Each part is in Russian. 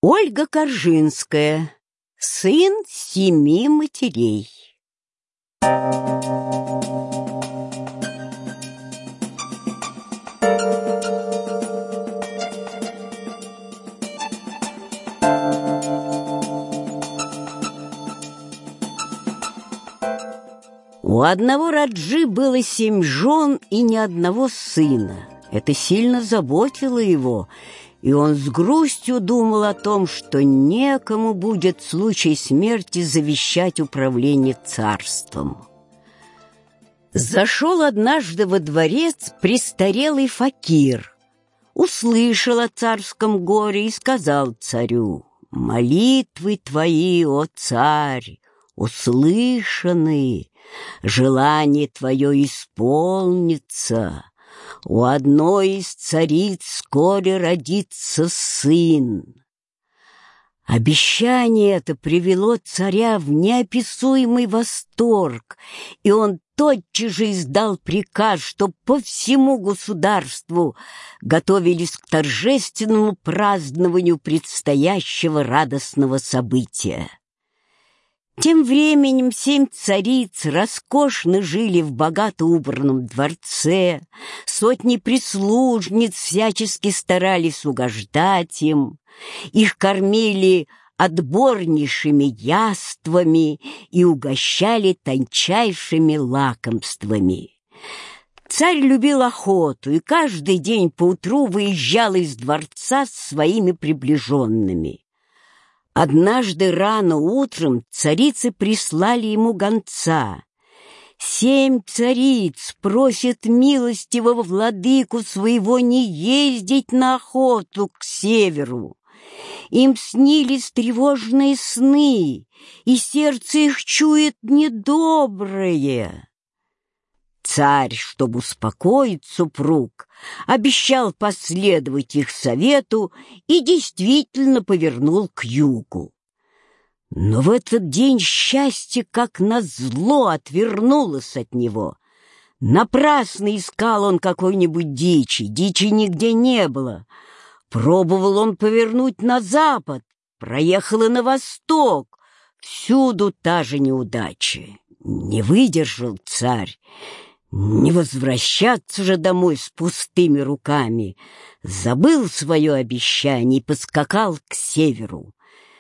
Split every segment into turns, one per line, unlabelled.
Ольга Коржинская. Сын 7 матерей. У одного Раджи было 7 жен и ни одного сына. Это сильно заботило его, и он с грустью думал о том, что некому будет в случае смерти завещать управление царством. Зашел однажды во дворец престарелый факир, услышал о царском горе и сказал царю: «Молитвы твои, о царь, услышаны, желание твое исполнится. У одной из цариц вскоре родится сын». Обещание это привело царя в неописуемый восторг, и он тотчас же издал приказ, что по всему государству готовились к торжественному празднованию предстоящего радостного события. Тем временем 7 цариц роскошно жили в богато убранном дворце, сотни прислужниц всячески старались угождать им, их кормили отборнейшими яствами и угощали тончайшими лакомствами. Царь любил охоту и каждый день поутру выезжал из дворца с своими приближенными. Однажды рано утром царицы прислали ему гонца. 7 цариц просят милостивого владыку своего не ездить на охоту к северу. Им снились тревожные сны, и сердце их чует недоброе. Царь, чтобы успокоить супруг, обещал последовать их совету и действительно повернул к югу. Но в этот день счастье, как назло, отвернулось от него. Напрасно искал он какой-нибудь дичи нигде не было. Пробовал он повернуть на запад, проехал и на восток. Всюду та же неудача. Не выдержал царь. Не возвращаться же домой с пустыми руками. Забыл свое обещание и поскакал к северу.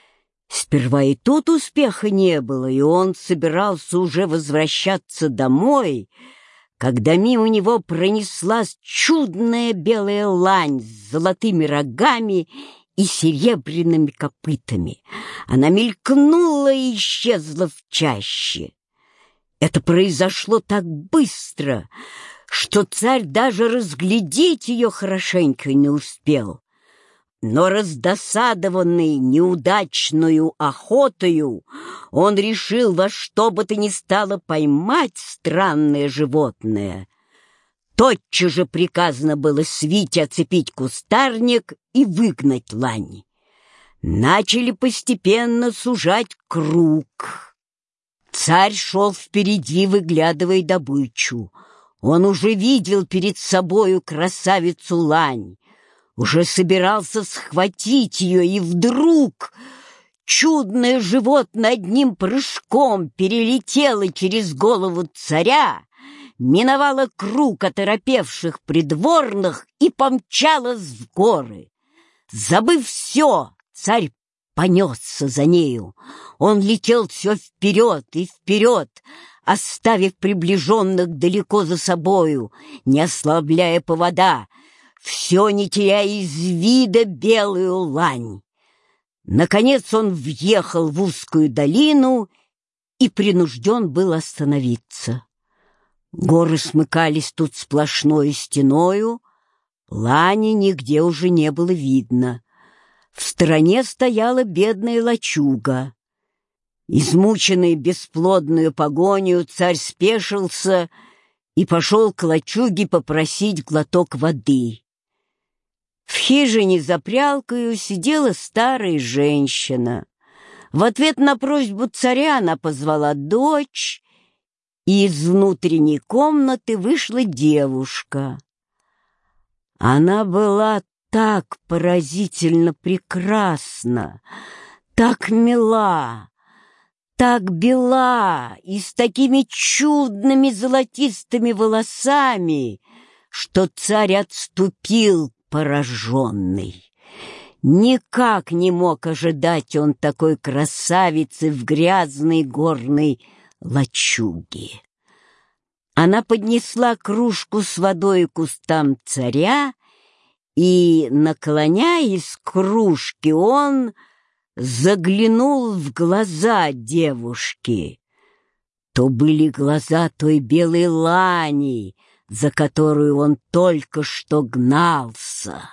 Сперва и тут успеха не было, и он собирался уже возвращаться домой, когда мимо него пронеслась чудная белая лань с золотыми рогами и серебряными копытами. Она мелькнула и исчезла в чаще. Это произошло так быстро, что царь даже разглядеть ее хорошенько не успел. Но раздосадованный неудачною охотою, он решил во что бы то ни стало поймать странное животное. Тотчас же приказано было свите оцепить кустарник и выгнать лань. Начали постепенно сужать круг. Царь шел впереди, выглядывая добычу. Он уже видел перед собою красавицу лань, уже собирался схватить ее, и вдруг чудное животное одним прыжком перелетело через голову царя, миновало круг оторопевших придворных и помчалось в горы. Забыв все, царь понесся за нею. Он летел все вперед и вперед, оставив приближенных далеко за собою, не ослабляя повода, все не теряя из вида белую лань. Наконец он въехал в узкую долину и принужден был остановиться. Горы смыкались тут сплошной стеною, лани нигде уже не было видно. В стороне стояла бедная лачуга. Измученный бесплодную погонью, царь спешился и пошел к лачуге попросить глоток воды. В хижине за прялкою сидела старая женщина. В ответ на просьбу царя она позвала дочь, и из внутренней комнаты вышла девушка. Она была так поразительно прекрасна, так мила, так бела и с такими чудными золотистыми волосами, что царь отступил пораженный. Никак не мог ожидать он такой красавицы в грязной горной лачуге. Она поднесла кружку с водой к кустам царя, и, наклоняясь к кружке, он заглянул в глаза девушки. То были глаза той белой лани, за которую он только что гнался.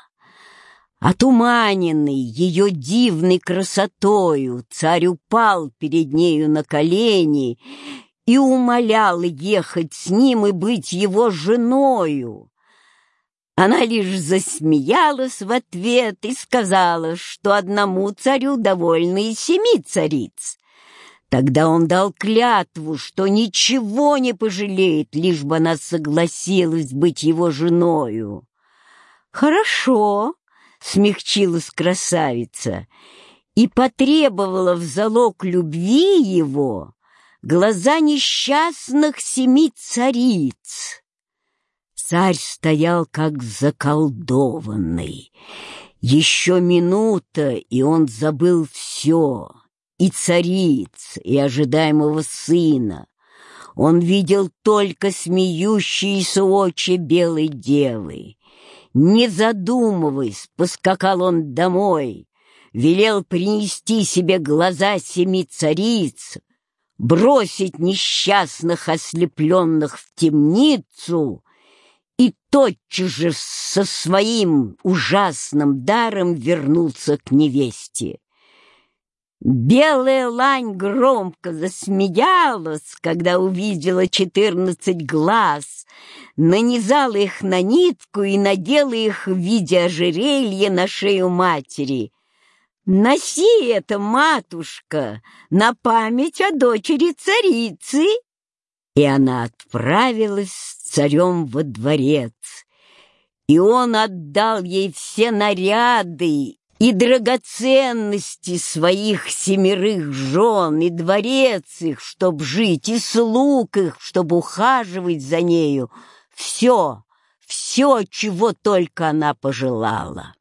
Отуманенный ее дивной красотою, царь упал перед нею на колени и умолял ехать с ним и быть его женою. Она лишь засмеялась в ответ и сказала, что одному царю довольно и 7 цариц. Тогда он дал клятву, что ничего не пожалеет, лишь бы она согласилась быть его женою. «Хорошо», — смягчилась красавица и потребовала в залог любви его глаза несчастных 7 цариц. Царь стоял как заколдованный. Еще минута, и он забыл все, и цариц, и ожидаемого сына. Он видел только смеющиеся очи белой девы. Не задумываясь, поскакал он домой, велел принести себе глаза 7 цариц, бросить несчастных ослепленных в темницу и тотчас же со своим ужасным даром вернулся к невесте. Белая лань громко засмеялась, когда увидела 14 глаз, нанизала их на нитку и надела их в виде ожерелья на шею матери. «Носи это, матушка, на память о дочери царицы!» И она отправилась с царем во дворец, и он отдал ей все наряды и драгоценности своих 7 жен, и дворец их, чтоб жить, и слуг их, чтоб ухаживать за нею. Все, чего только она пожелала.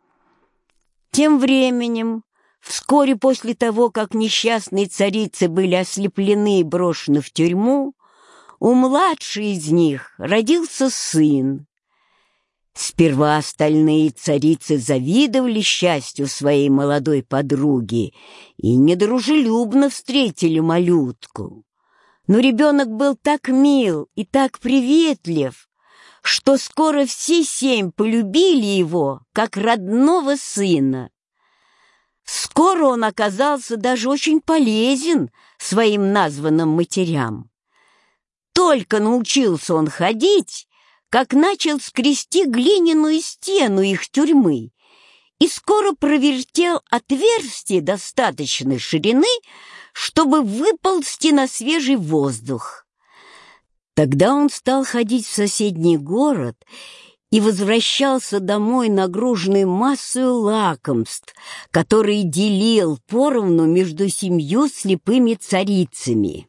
Тем временем, вскоре после того, как несчастные царицы были ослеплены и брошены в тюрьму, у младшей из них родился сын. Сперва остальные царицы завидовали счастью своей молодой подруги и недружелюбно встретили малютку. Но ребенок был так мил и так приветлив, что скоро все 7 полюбили его, как родного сына. Скоро он оказался даже очень полезен своим названным матерям. Только научился он ходить, как начал скрести глиняную стену их тюрьмы и скоро провертел отверстие достаточной ширины, чтобы выползти на свежий воздух. Тогда он стал ходить в соседний город и возвращался домой нагруженный массой лакомств, которые делил поровну между 7 слепыми царицами.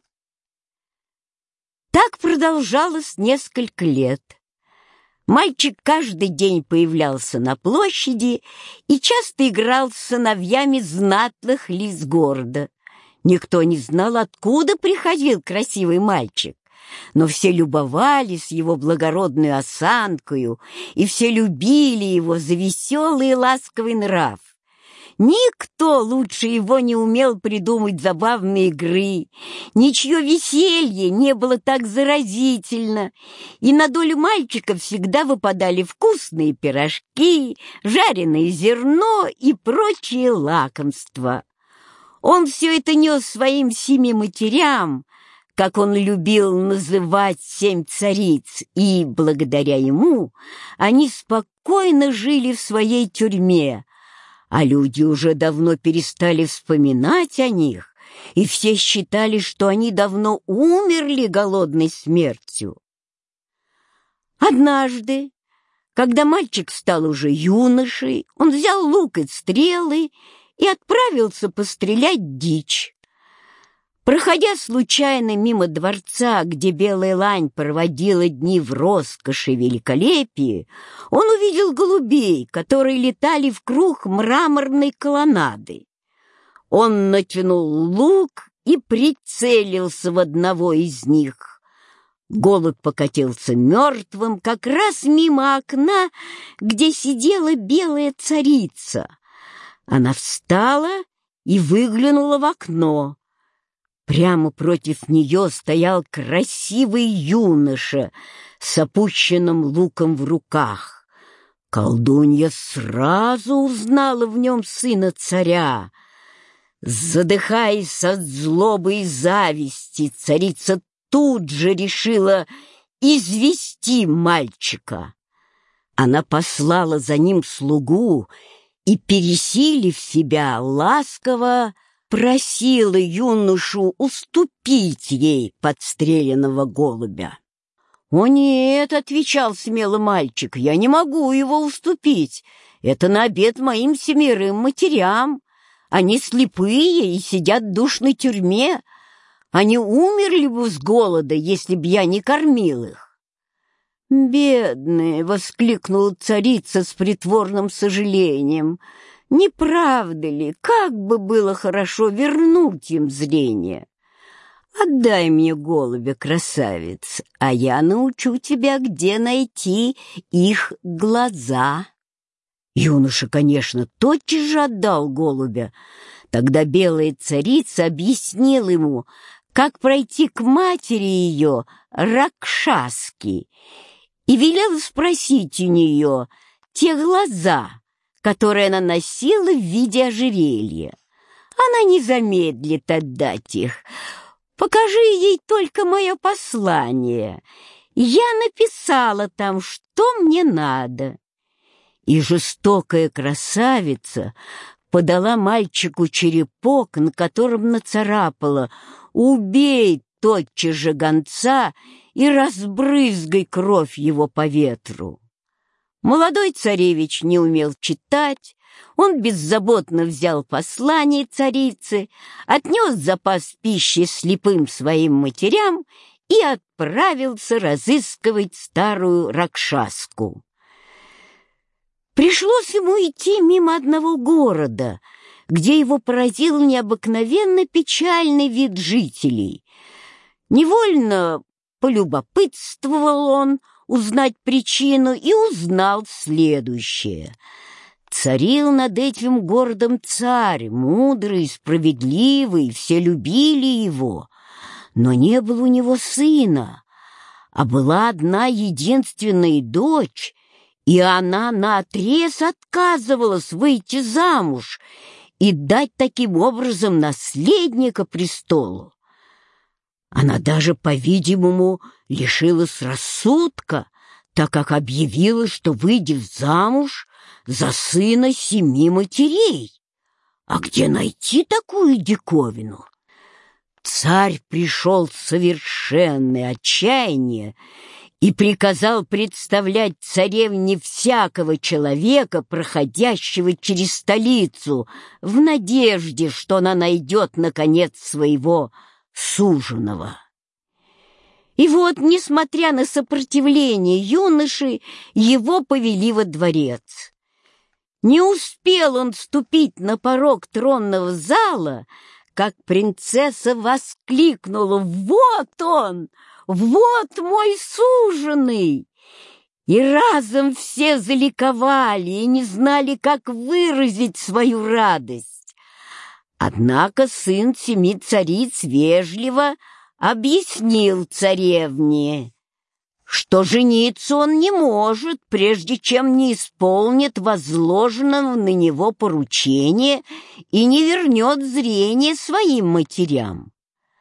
Так продолжалось несколько лет. Мальчик каждый день появлялся на площади и часто играл с сыновьями знатных лиц города. Никто не знал, откуда приходил красивый мальчик, но все любовались его благородной осанкою, и все любили его за веселый и ласковый нрав. Никто лучше его не умел придумать забавные игры, ничье веселье не было так заразительно, и на долю мальчика всегда выпадали вкусные пирожки, жареное зерно и прочие лакомства. Он все это нес своим 7 матерям, как он любил называть 7 цариц, и благодаря ему они спокойно жили в своей тюрьме, а люди уже давно перестали вспоминать о них, и все считали, что они давно умерли голодной смертью. Однажды, Когда мальчик стал уже юношей, он взял лук и стрелы и отправился пострелять дичь. Проходя случайно мимо дворца, где белая лань проводила дни в роскоши и великолепии, он увидел голубей, которые летали в круг мраморной колоннады. Он натянул лук и прицелился в одного из них. Голубь покатился мертвым как раз мимо окна, где сидела белая царица. Она встала и выглянула в окно. Прямо против нее стоял красивый юноша с опущенным луком в руках. Колдунья сразу узнала в нем сына царя. Задыхаясь от злобы и зависти, царица тут же решила извести мальчика. Она послала за ним слугу и, пересилив себя, ласково просила юношу уступить ей подстреленного голубя. «О нет», — отвечал смело мальчик, — «я не могу его уступить. Это на обед моим 7 матерям. Они слепые и сидят в душной тюрьме. Они умерли бы с голода, если б я не кормил их». «Бедные!» — воскликнула царица с притворным сожалением. «Не правда ли, как бы было хорошо вернуть им зрение? Отдай мне голубя, красавец, а я научу тебя, где найти их глаза». Юноша, конечно, тотчас же отдал голубя. Тогда белая царица объяснила ему, как пройти к матери ее, Ракшаски, и велела спросить у нее те глаза, которые она носила в виде ожерелья. Она не замедлит отдать их. Покажи ей только мое послание. Я написала там, что мне надо. И жестокая красавица подала мальчику черепок, на котором нацарапала: «Убей тотчас же гонца и разбрызгай кровь его по ветру». Молодой царевич не умел читать, он беззаботно взял послание царицы, отнес запас пищи слепым своим матерям и отправился разыскивать старую Ракшаску. Пришлось ему идти мимо одного города, где его поразил необыкновенно печальный вид жителей. Невольно полюбопытствовал он узнать причину и узнал следующее. Царил над этим городом царь, мудрый, справедливый, все любили его, но не было у него сына, а была одна единственная дочь, и она наотрез отказывалась выйти замуж и дать таким образом наследника престолу. Она даже, по-видимому, лишилась рассудка, так как объявила, что выйдет замуж за сына 7 матерей. А где найти такую диковину? Царь пришел в совершенное отчаяние и приказал представлять царевне всякого человека, проходящего через столицу, в надежде, что она найдет, наконец, своего суженого. И вот, несмотря на сопротивление юноши, его повели во дворец. Не успел он ступить на порог тронного зала, как принцесса воскликнула: «Вот он! Вот мой суженый!» И разом все заликовали и не знали, как выразить свою радость. Однако сын 7 цариц вежливо объяснил царевне, что жениться он не может, прежде чем не исполнит возложенного на него поручения и не вернет зрение своим матерям.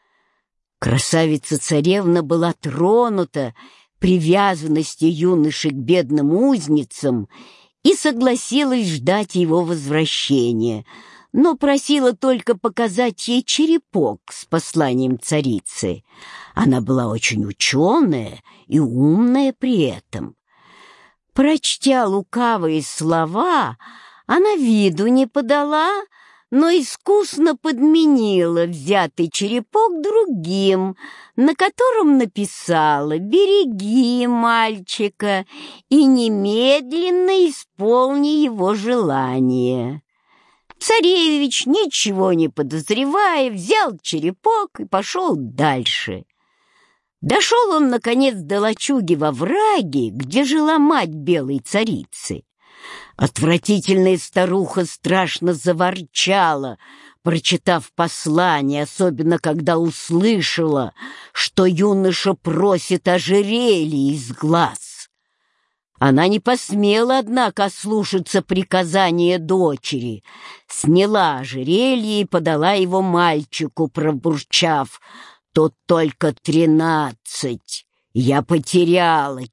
Красавица-царевна была тронута привязанностью юноши к бедным узницам и согласилась ждать его возвращения, но просила только показать ей черепок с посланием царицы. Она была очень ученая и умная при этом. Прочтя лукавые слова, она виду не подала, но искусно подменила взятый черепок другим, на котором написала «Береги мальчика и немедленно исполни его желание». Царевич, ничего не подозревая, взял черепок и пошел дальше. Дошел он, наконец, до лачуги во враге, где жила мать белой царицы. Отвратительная старуха страшно заворчала, прочитав послание, особенно когда услышала, что юноша просит ожерелье из глаз. Она не посмела, однако, ослушаться приказания дочери, сняла ожерелье и подала его мальчику, пробурчав: «Тут только 13, я потеряла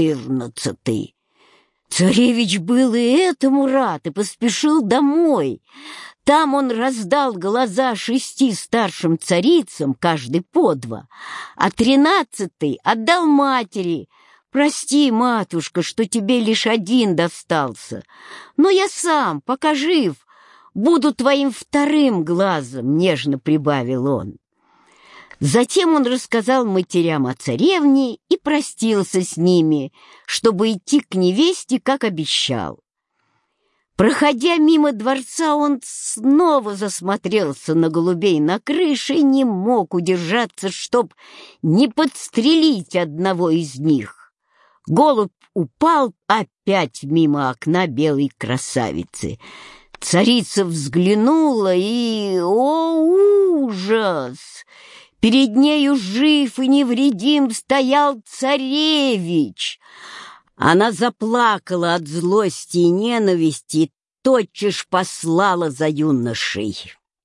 14». Царевич был и этому рад и поспешил домой. Там он раздал глаза 6 старшим царицам, каждый по 2, а 13-й отдал матери. «Прости, матушка, что тебе лишь 1 достался, но я сам, пока жив, буду твоим 2-м глазом», — нежно прибавил он. Затем он рассказал матерям о царевне и простился с ними, чтобы идти к невесте, как обещал. Проходя мимо дворца, он снова засмотрелся на голубей на крыше и не мог удержаться, чтоб не подстрелить одного из них. Голубь упал опять мимо окна белой красавицы. Царица взглянула и... О, ужас! Перед нею жив и невредим стоял царевич. Она заплакала от злости и ненависти и тотчас послала за юношей.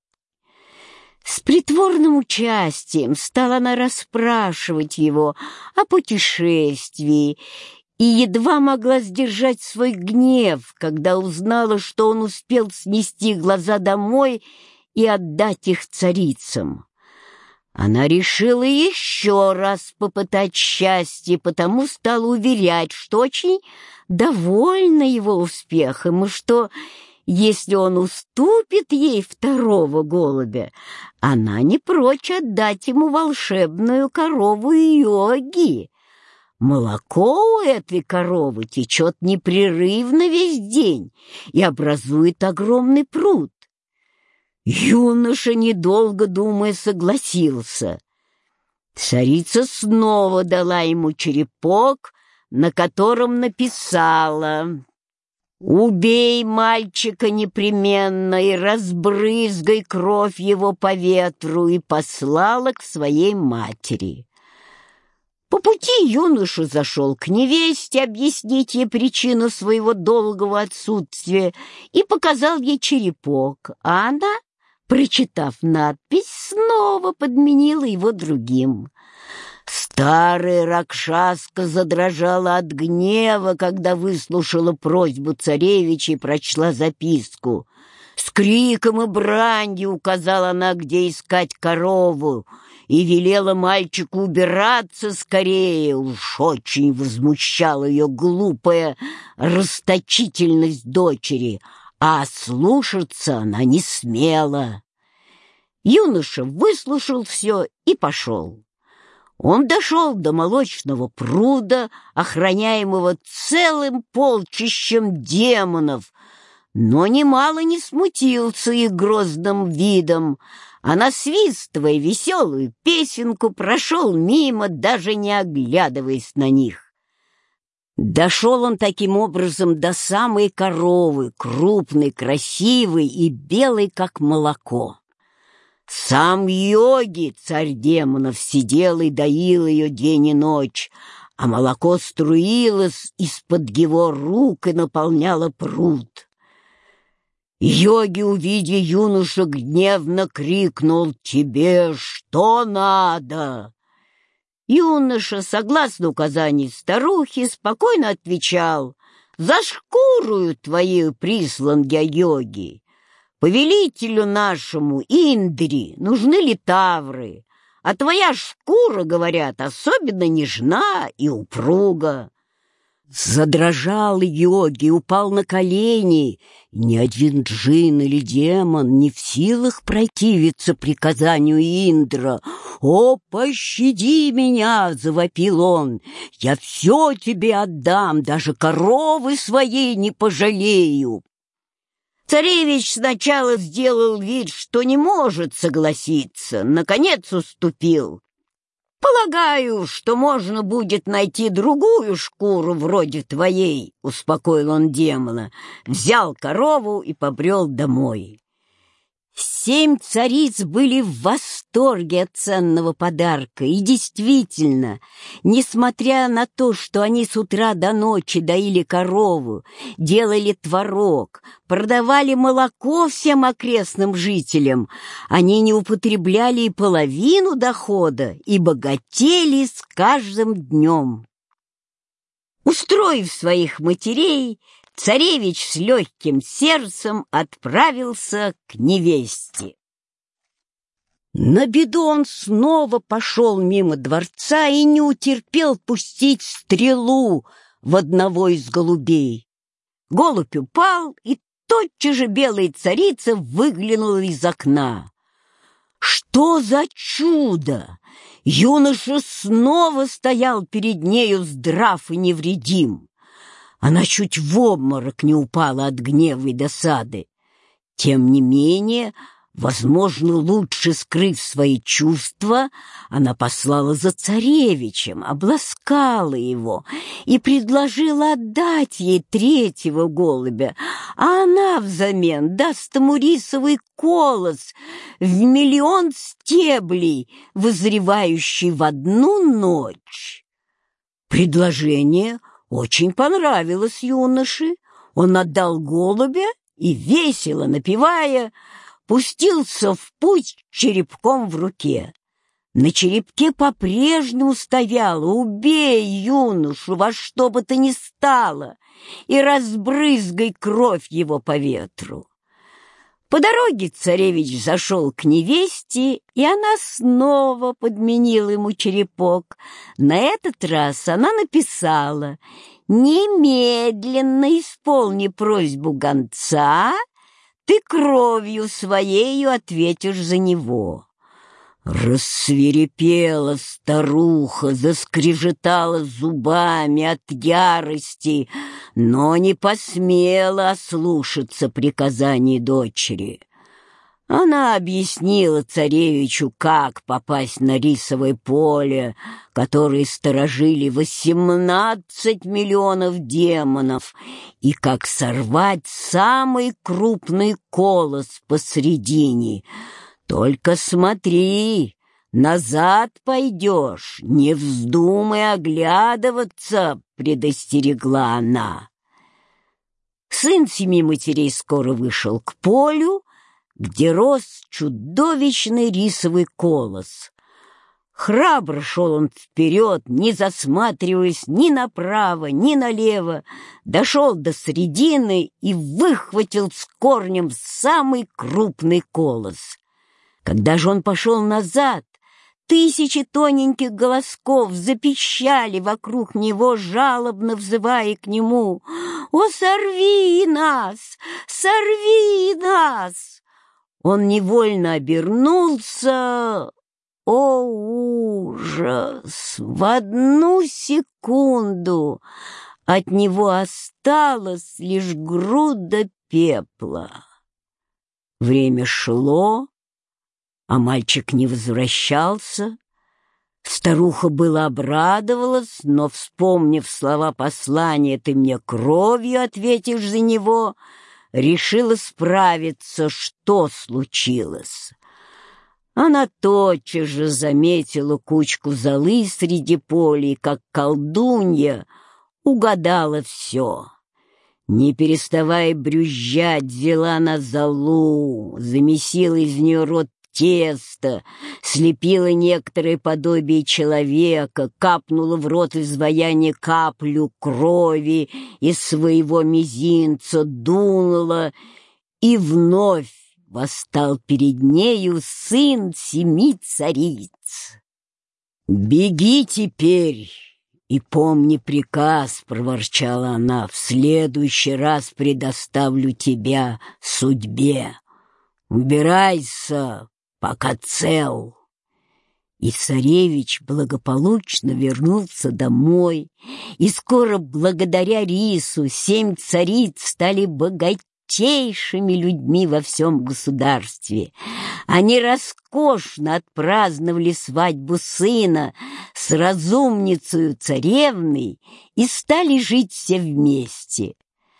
С притворным участием стала она расспрашивать его о путешествии и едва могла сдержать свой гнев, когда узнала, что он успел снести глаза домой и отдать их царицам. Она решила еще раз попытать счастье, потому стала уверять, что очень довольна его успехом, и что, если он уступит ей 2-го голубя, она не прочь отдать ему волшебную корову Йоги. Молоко у этой коровы течет непрерывно весь день и образует огромный пруд. Юноша, недолго думая, согласился. Царица снова дала ему черепок, на котором написала: «Убей мальчика непременно и разбрызгай кровь его по ветру», и послала к своей матери. По пути юноша зашел к невесте объяснить ей причину своего долгого отсутствия и показал ей черепок, а она, прочитав надпись, снова подменила его другим. Старая Ракшаска задрожала от гнева, когда выслушала просьбу царевича и прочла записку. С криком и бранью указала она, где искать корову, и велела мальчику убираться скорее. Уж очень возмущала ее глупая расточительность дочери, а слушаться она не смела. Юноша выслушал все и пошел. Он дошел до молочного пруда, охраняемого целым полчищем демонов, но немало не смутился их грозным видом, а, насвистывая веселую песенку, прошел мимо, даже не оглядываясь на них. Дошел он таким образом до самой коровы, крупной, красивой и белой, как молоко. Сам Йоги, царь демонов, сидел и доил ее день и ночь, а молоко струилось из-под его рук и наполняло пруд. Йоги, увидя юношу, гневно крикнул: «Тебе что надо?» Юноша, согласно указанию старухи, спокойно отвечал: «За шкурою твою прислан я, Йоги. Повелителю нашему Индри нужны литавры, а твоя шкура, говорят, особенно нежна и упруга». Задрожал йоги, упал на колени. Ни один джин или демон не в силах противиться приказанию Индра. «О, пощади меня!» — завопил он. «Я все тебе отдам, даже коровы своей не пожалею!» Царевич сначала сделал вид, что не может согласиться, наконец уступил. «Полагаю, что можно будет найти другую шкуру вроде твоей», — успокоил он демона, взял корову и побрел домой. 7 цариц были в восторге от ценного подарка, и действительно, несмотря на то, что они с утра до ночи доили корову, делали творог, продавали молоко всем окрестным жителям, они не употребляли и половину дохода и богатели с каждым днем. Устроив своих матерей, царевич с легким сердцем отправился к невесте. На беду он снова пошел мимо дворца и не утерпел пустить стрелу в одного из голубей. Голубь упал, и тотчас же белая царица выглянула из окна. Что за чудо! Юноша снова стоял перед нею здрав и невредим. Она чуть в обморок не упала от гнева и досады. Тем не менее, возможно, лучше скрыв свои чувства, она послала за царевичем, обласкала его и предложила отдать ей 3-го голубя, а она взамен даст ему рисовый колос в 1 000 000 стеблей, вызревающий в одну ночь. Предложение очень понравилось юноше. Он отдал голубя и, весело напевая, пустился в путь с черепком в руке. На черепке по-прежнему стояло: «Убей юношу во что бы то ни стало и разбрызгай кровь его по ветру». По дороге царевич зашел к невесте, и она снова подменила ему черепок. На этот раз она написала: «Немедленно исполни просьбу гонца, ты кровью своею ответишь за него». Рассвирепела старуха, заскрежетала зубами от ярости, но не посмела ослушаться приказаний дочери. Она объяснила царевичу, как попасть на рисовое поле, которое сторожили 18 миллионов демонов, и как сорвать самый крупный колос посредине. «Только смотри, назад пойдешь, не вздумай оглядываться», — предостерегла она. Сын 7 матерей скоро вышел к полю, где рос чудовищный рисовый колос. Храбро шел он вперед, не засматриваясь ни направо, ни налево, дошел до середины и выхватил с корнем самый крупный колос. Когда же он пошел назад, 1000 тоненьких голосков запищали вокруг него, жалобно взывая к нему: «О, сорви нас! Сорви нас!» Он невольно обернулся. О, ужас! В 1 секунду от него осталась лишь груда пепла. Время шло, а мальчик не возвращался. Старуха была обрадовалась, но, вспомнив слова послания «ты мне кровью ответишь за него», решила справиться, что случилось. Она тотчас же заметила кучку золы среди поля и, как колдунья, угадала все. Не переставая брюзжать, взяла она золу, замесила из нее рот теста, слепила некоторое подобие человека, капнула в рот изваяние каплю крови из своего мизинца, дунула, и вновь восстал перед нею сын 7 цариц. «Беги теперь «И помни приказ», — проворчала она, — «в следующий раз предоставлю тебя судьбе. Убирайся, пока цел». И царевич благополучно вернулся домой, и скоро, благодаря рису, 7 цариц стали богатейшими людьми во всем государстве. Они роскошно отпраздновали свадьбу сына с разумницею царевной и стали жить все вместе.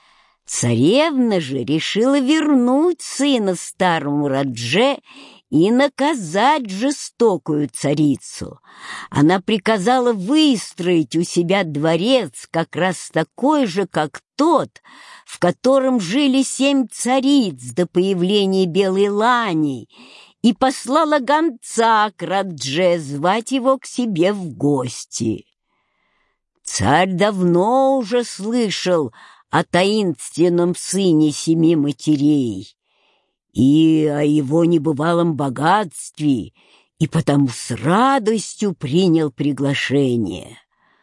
Царевна же решила вернуть сына старому Радже и наказать жестокую царицу. Она приказала выстроить у себя дворец как раз такой же, как тот, в котором жили 7 цариц до появления белой лани, и послала гонца к Радже звать его к себе в гости. Царь давно уже слышал о таинственном сыне 7 матерей и о его небывалом богатстве, и потому с радостью принял приглашение.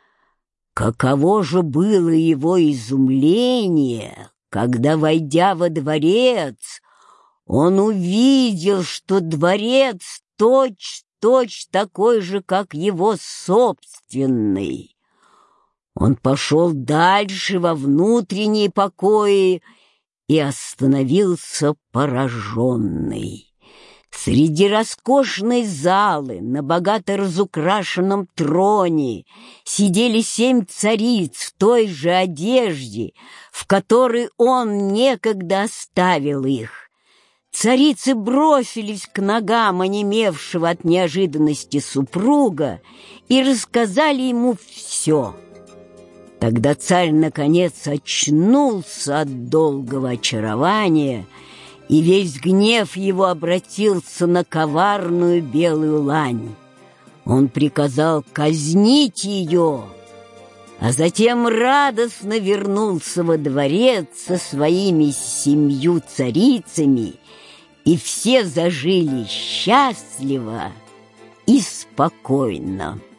Каково же было его изумление, когда, войдя во дворец, он увидел, что дворец точь-в-точь такой же, как его собственный. Он пошел дальше во внутренние покои и остановился пораженный. Среди роскошной залы на богато разукрашенном троне сидели 7 цариц в той же одежде, в которой он некогда оставил их. Царицы бросились к ногам онемевшего от неожиданности супруга и рассказали ему все. Тогда царь, наконец, очнулся от долгого очарования, и весь гнев его обратился на коварную белую лань. Он приказал казнить ее, а затем радостно вернулся во дворец со своими 7 царицами, и все зажили счастливо и спокойно.